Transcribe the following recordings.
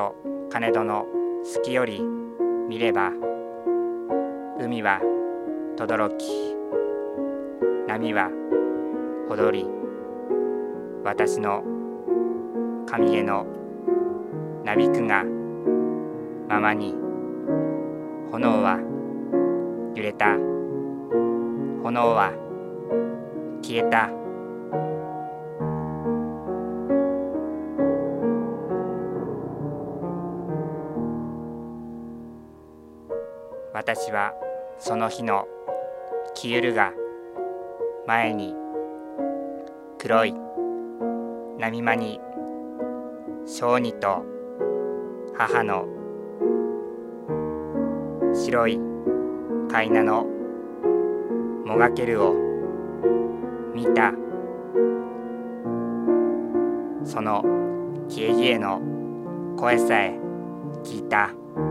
よ金戸の隙より見れば、海は轟き、波は踊り、私の髪毛のなびくがままに、炎は揺れた、炎は消えた。私はその日のきゆるが前に黒い波間に小児と母の白い飼いなのもがけるを見た。そのキエキエの声さえ聞いた。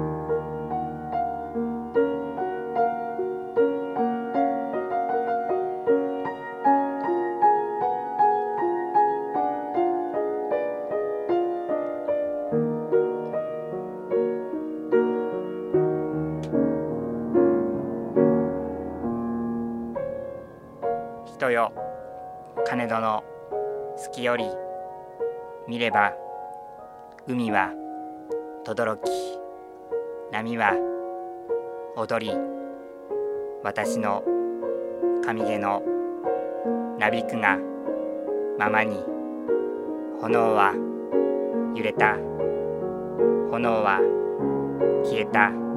人よ金戸の隙より見れば、海は轟き、波は踊り、私の髪毛のなびくがままに、炎は揺れた、炎は消えた。